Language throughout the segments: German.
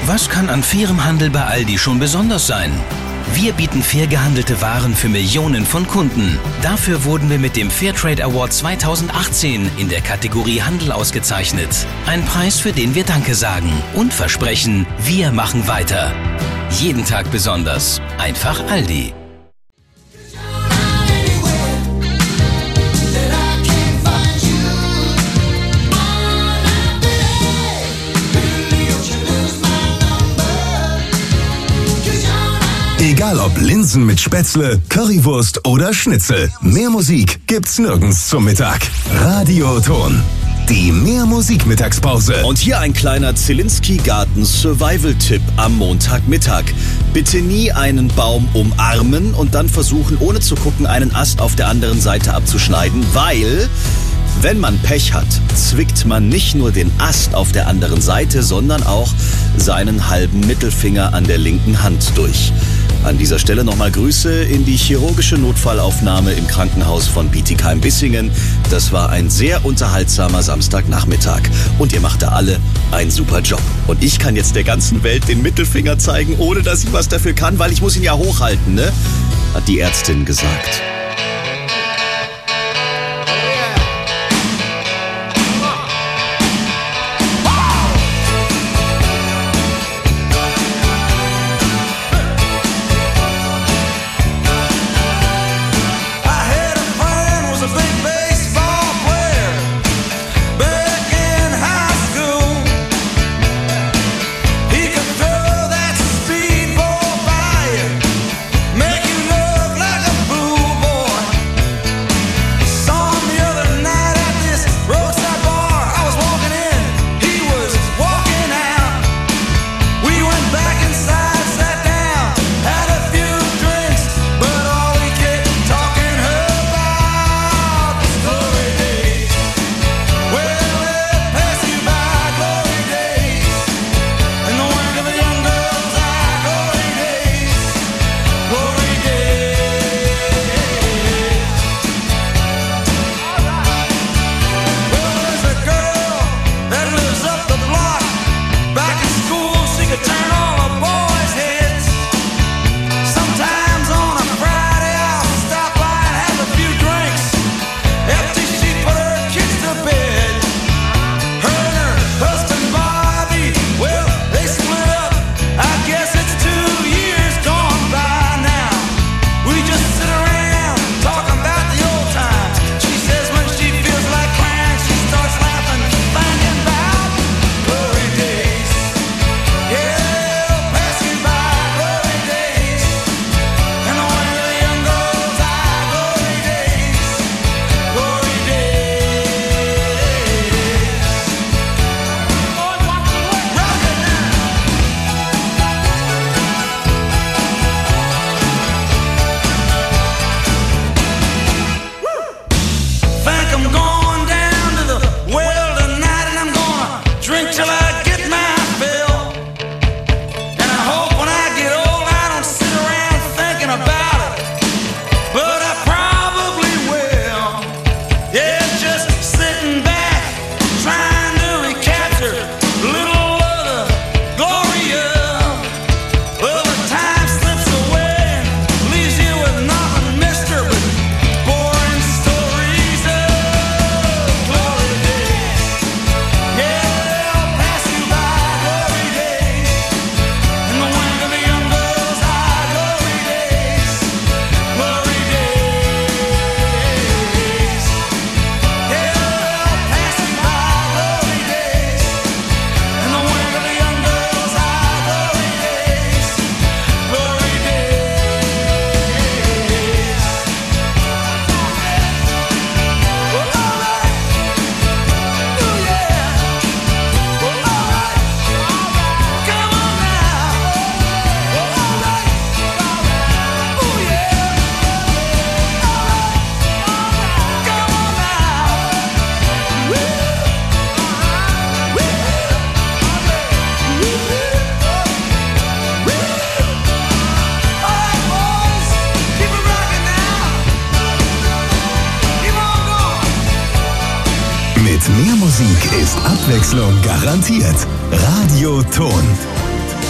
Was kann an fairem Handel bei Aldi schon besonders sein? Wir bieten fair gehandelte Waren für Millionen von Kunden. Dafür wurden wir mit dem Fairtrade Award 2018 in der Kategorie Handel ausgezeichnet. Ein Preis, für den wir Danke sagen und versprechen, wir machen weiter. Jeden Tag besonders. Einfach Aldi. Egal ob Linsen mit Spätzle, Currywurst oder Schnitzel. Mehr Musik gibt's nirgends zum Mittag. Radioton. Die Mehr-Musik-Mittagspause. Und hier ein kleiner Zielinski-Garten-Survival-Tipp am Montagmittag. Bitte nie einen Baum umarmen und dann versuchen, ohne zu gucken, einen Ast auf der anderen Seite abzuschneiden, weil, wenn man Pech hat, zwickt man nicht nur den Ast auf der anderen Seite, sondern auch seinen halben Mittelfinger an der linken Hand durch. An dieser Stelle nochmal Grüße in die chirurgische Notfallaufnahme im Krankenhaus von Bietigheim-Bissingen. Das war ein sehr unterhaltsamer Samstagnachmittag. Und ihr macht da alle einen super Job. Und ich kann jetzt der ganzen Welt den Mittelfinger zeigen, ohne dass ich was dafür kann, weil ich muss ihn ja hochhalten, ne? Hat die Ärztin gesagt. Mit mehr Musik ist Abwechslung garantiert. Radioton.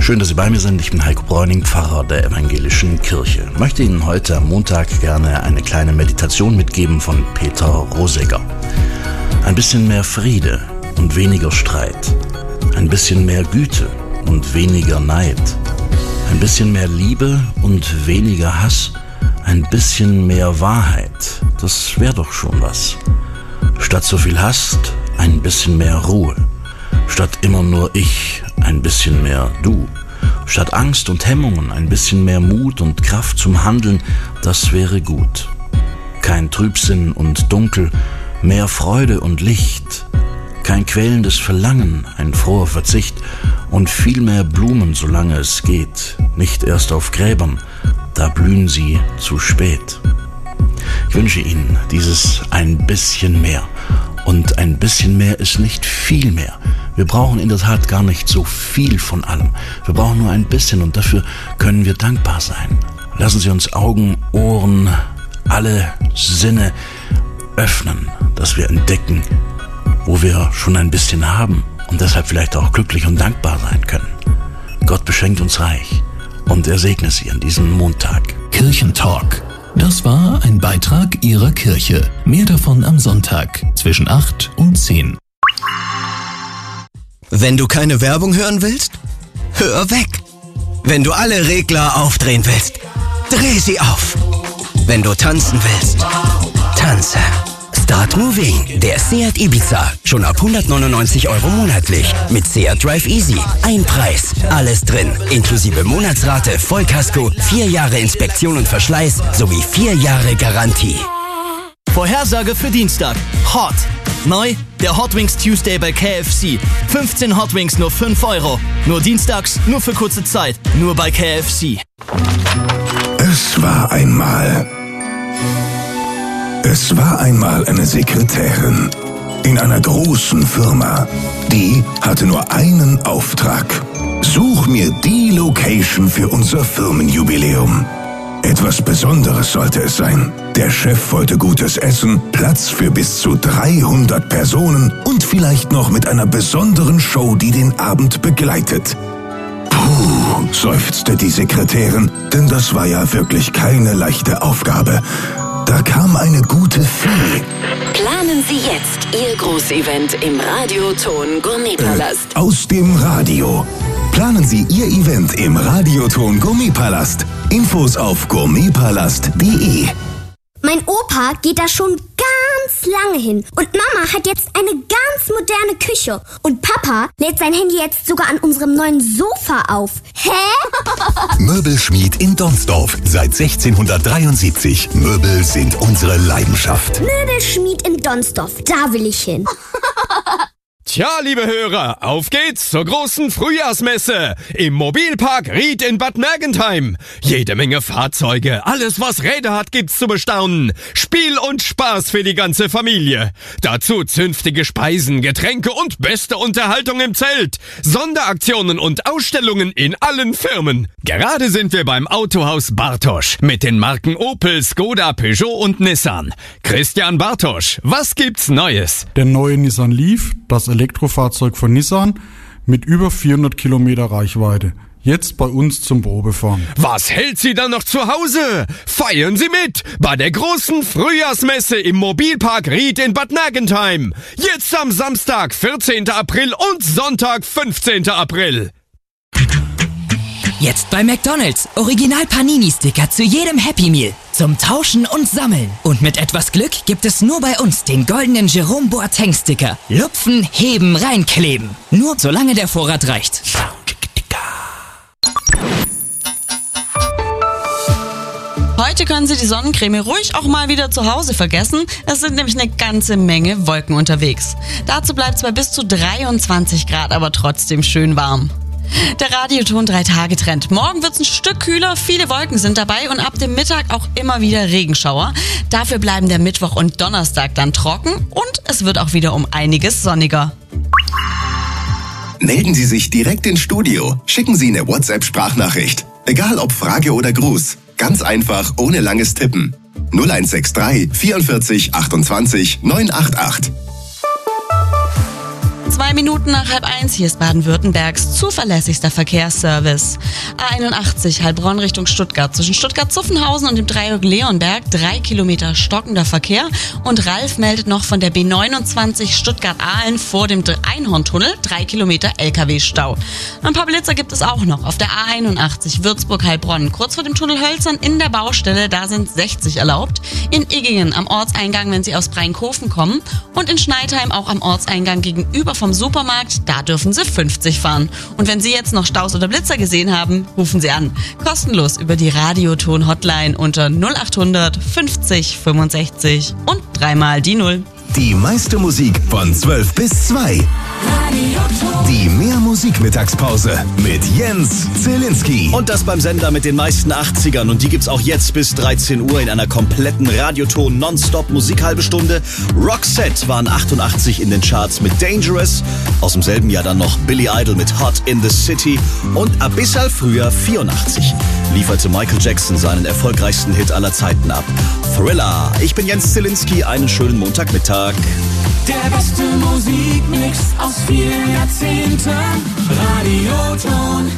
Schön, dass Sie bei mir sind. Ich bin Heiko Bräuning, Pfarrer der Evangelischen Kirche. Ich möchte Ihnen heute am Montag gerne eine kleine Meditation mitgeben von Peter Rosegger. Ein bisschen mehr Friede und weniger Streit. Ein bisschen mehr Güte und weniger Neid. Ein bisschen mehr Liebe und weniger Hass. Ein bisschen mehr Wahrheit. Das wäre doch schon was. Statt so viel Hass, ein bisschen mehr Ruhe. Statt immer nur ich, ein bisschen mehr du. Statt Angst und Hemmungen, ein bisschen mehr Mut und Kraft zum Handeln, das wäre gut. Kein Trübsinn und Dunkel, mehr Freude und Licht. Kein quälendes Verlangen, ein froher Verzicht und viel mehr Blumen, solange es geht. Nicht erst auf Gräbern, da blühen sie zu spät. Ich wünsche Ihnen dieses ein bisschen mehr. Und ein bisschen mehr ist nicht viel mehr. Wir brauchen in der Tat gar nicht so viel von allem. Wir brauchen nur ein bisschen und dafür können wir dankbar sein. Lassen Sie uns Augen, Ohren, alle Sinne öffnen, dass wir entdecken, wo wir schon ein bisschen haben und deshalb vielleicht auch glücklich und dankbar sein können. Gott beschenkt uns reich und er segne Sie an diesem Montag. Kirchentalk. Das war ein Beitrag Ihrer Kirche. Mehr davon am Sonntag zwischen 8 und 10. Wenn du keine Werbung hören willst, hör weg. Wenn du alle Regler aufdrehen willst, dreh sie auf. Wenn du tanzen willst, tanze. Start Moving, der Seat Ibiza. Schon ab 199 € monatlich. Mit Seat Drive Easy. Ein Preis. Alles drin. Inklusive Monatsrate, Vollkasko, 4 Jahre Inspektion und Verschleiß sowie 4 Jahre Garantie. Vorhersage für Dienstag. Hot. Neu, der Hot Wings Tuesday bei KFC. 15 Hot Wings nur 5 €. Nur dienstags, nur für kurze Zeit. Nur bei KFC. Es war einmal eine Sekretärin in einer großen Firma. Die hatte nur einen Auftrag. Such mir die Location für unser Firmenjubiläum. Etwas Besonderes sollte es sein. Der Chef wollte gutes Essen, Platz für bis zu 300 Personen und vielleicht noch mit einer besonderen Show, die den Abend begleitet. Puh, seufzte die Sekretärin, denn das war ja wirklich keine leichte Aufgabe. Da kam eine gute Fee. Planen Sie jetzt Ihr Großevent im Radioton Gourmetpalast. Aus dem Radio. Planen Sie Ihr Event im Radioton Gourmetpalast. Infos auf gourmetpalast.de. Mein Opa geht da schon ganz lange hin. Und Mama hat jetzt eine ganz moderne Küche. Und Papa lädt sein Handy jetzt sogar an unserem neuen Sofa auf. Hä? Möbelschmied in Donsdorf. Seit 1673. Möbel sind unsere Leidenschaft. Möbelschmied in Donsdorf. Da will ich hin. Tja, liebe Hörer, auf geht's zur großen Frühjahrsmesse im Mobilpark Ried in Bad Mergentheim. Jede Menge Fahrzeuge, alles was Räder hat gibt's zu bestaunen. Spiel und Spaß für die ganze Familie. Dazu zünftige Speisen, Getränke und beste Unterhaltung im Zelt. Sonderaktionen und Ausstellungen in allen Firmen. Gerade sind wir beim Autohaus Bartosch mit den Marken Opel, Skoda, Peugeot und Nissan. Christian Bartosch, was gibt's Neues? Der neue Nissan Leaf, das Elektrofahrzeug von Nissan mit über 400 Kilometer Reichweite. Jetzt bei uns zum Probefahren. Was hält Sie dann noch zu Hause? Feiern Sie mit bei der großen Frühjahrsmesse im Mobilpark Ried in Bad Mergentheim. Jetzt am Samstag, 14. April und Sonntag, 15. April. Jetzt bei McDonald's. Original Panini-Sticker zu jedem Happy Meal. Zum Tauschen und Sammeln. Und mit etwas Glück gibt es nur bei uns den goldenen Jerome Boateng-Sticker. Lupfen, heben, reinkleben. Nur solange der Vorrat reicht. Heute können Sie die Sonnencreme ruhig auch mal wieder zu Hause vergessen. Es sind nämlich eine ganze Menge Wolken unterwegs. Dazu bleibt es bei bis zu 23 Grad, aber trotzdem schön warm. Der Radioton 3-Tage-Trend. Morgen wird's ein Stück kühler, viele Wolken sind dabei und ab dem Mittag auch immer wieder Regenschauer. Dafür bleiben der Mittwoch und Donnerstag dann trocken und es wird auch wieder um einiges sonniger. Melden Sie sich direkt ins Studio. Schicken Sie eine WhatsApp-Sprachnachricht. Egal ob Frage oder Gruß. Ganz einfach, ohne langes Tippen. 0163 44 28 988. 3 Minuten nach 12:30, hier ist Baden-Württembergs zuverlässigster Verkehrsservice. A81 Heilbronn Richtung Stuttgart. Zwischen Stuttgart-Zuffenhausen und dem Dreieck Leonberg 3 Kilometer stockender Verkehr. Und Ralf meldet noch von der B29 Stuttgart-Ahlen vor dem Einhorntunnel 3 Kilometer LKW-Stau. Ein paar Blitzer gibt es auch noch auf der A81 Würzburg-Heilbronn. Kurz vor dem Tunnel Hölzern in der Baustelle, da sind 60 erlaubt. In Iggingen am Ortseingang, wenn Sie aus Breinkofen kommen. Und in Schneidheim auch am Ortseingang gegenüber vom Supermarkt, da dürfen Sie 50 fahren. Und wenn Sie jetzt noch Staus oder Blitzer gesehen haben, rufen Sie an. Kostenlos über die Radioton-Hotline unter 0800 50 65 und 3 die 0. Die meiste Musik von 12 bis 2. Die Mehr-Musik-Mittagspause mit Jens Zielinski. Und das beim Sender mit den meisten 80ern. Und die gibt's auch jetzt bis 13 Uhr in einer kompletten Radioton Non-Stop-Musik-halbe Stunde. Roxette waren 88 in den Charts mit Dangerous. Aus demselben Jahr dann noch Billy Idol mit Hot in the City. Und ein bisschen früher, 84, lieferte Michael Jackson seinen erfolgreichsten Hit aller Zeiten ab. Thriller. Ich bin Jens Zielinski. Einen schönen Montagmittag. Der beste Musikmix aus 4 Jahrzehnten. Radioton.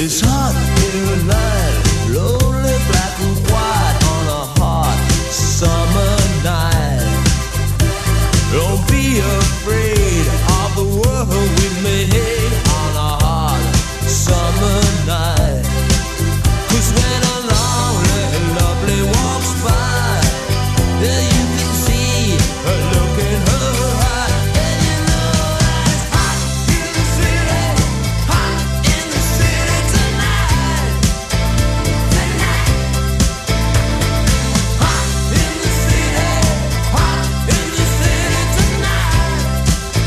It's hot here at night, lonely, black and white on a hot summer night. Don't be afraid of the world we made on a hot summer night. 'Cause when a lonely, lovely walks by, you can see her look in her eye, and you know that it's hot in the city tonight. Tonight. Hot in the city tonight.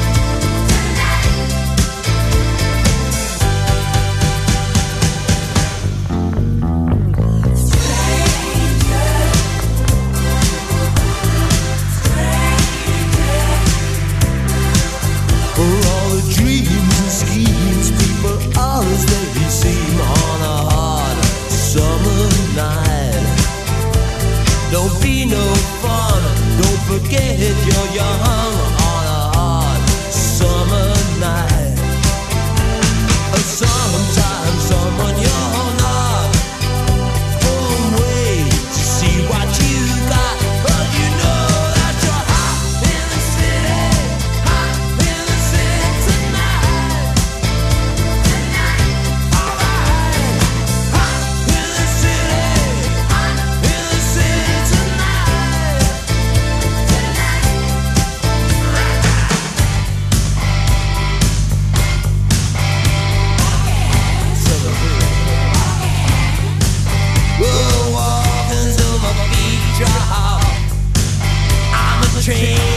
For all the dreams and schemes people always let me seem on a hot summer night. Don't be no fun, don't forget you're young on a hot summer night. Sometimes someone you're not won't wait to see what you got, but you know that you're hot in the city tonight. Alright, hot in the city tonight. We'll walk until my feet drop. I'm a train